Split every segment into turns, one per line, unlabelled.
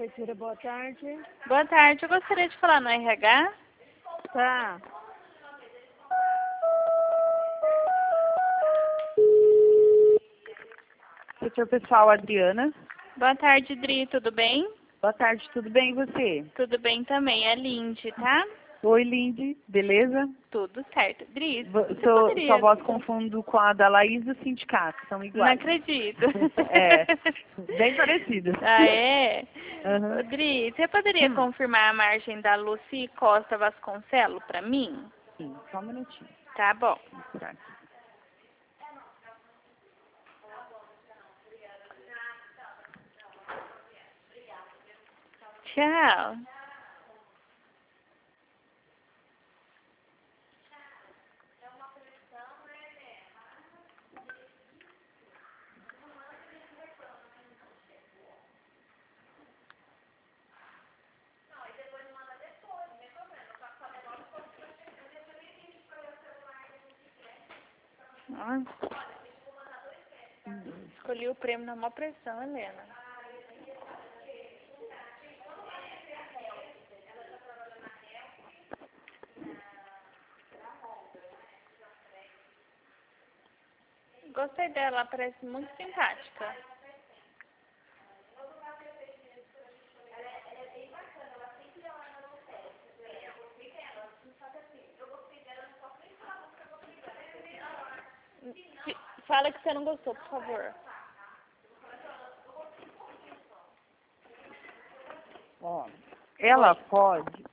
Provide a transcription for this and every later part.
Prefeitura, boa tarde.
Boa tarde, eu gostaria de falar no RH.
Tá. Setor pessoal, Adriana.
Boa tarde, Dri, tudo bem?
Boa tarde, tudo bem e você?
Tudo bem também, é Lindy, tá?
Oi, Lindy, beleza?
Tudo certo. Dri, você
Sua
poderia...
voz confundo com a da Laís do sindicato, são
Não
iguais.
acredito.
É, bem parecidas.
Ah, é?
Uhum.
Ô, Dri, você poderia confirmar a margem da Lucy Costa Vasconcelos para mim?
Sim, só um minutinho.
Tá bom.
Vou tirar aqui.
Tchau. Escolhi o prêmio na maior pressão, Helena. Gostei dela, ela parece muito simpática. Fala que você não gostou, por favor.
Ó, ela pode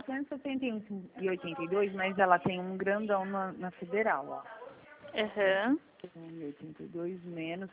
471,82, mas ela tem um grandão na federal, ó.
Aham.
82 menos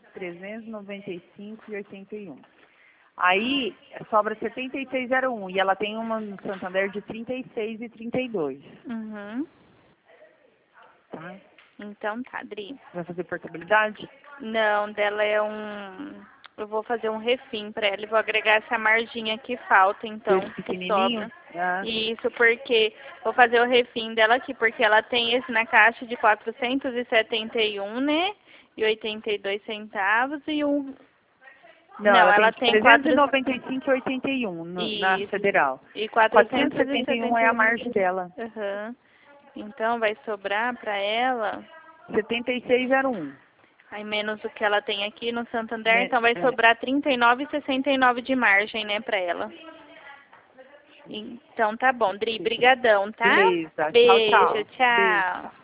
395,81. Aí sobra 76,01 e ela tem uma no Santander de 36,32.
Uhum.
Tá?
Então tá, Dri.
Vai fazer portabilidade?
Não, dela é eu vou fazer um refim pra ela e vou agregar essa marginha que falta, então,
Esse
que
pequenininho?
sobra.
Ah,
Isso porque vou fazer o refim dela aqui, porque ela tem esse na caixa de 471, né? E 82 centavos e um...
não, ela tem
tem
395,81 na
Isso.
federal.
E
471 é a
471.
margem dela.
Aham. Então vai sobrar pra ela...
76,01.
Aí menos o que ela tem aqui no Santander,
Né?
então vai
É.
sobrar 39,69 de margem, né, pra ela. Então tá bom, Dri, brigadão, tá?
Beleza. Tchau,
Beijo,
tchau. Beijo.
tchau.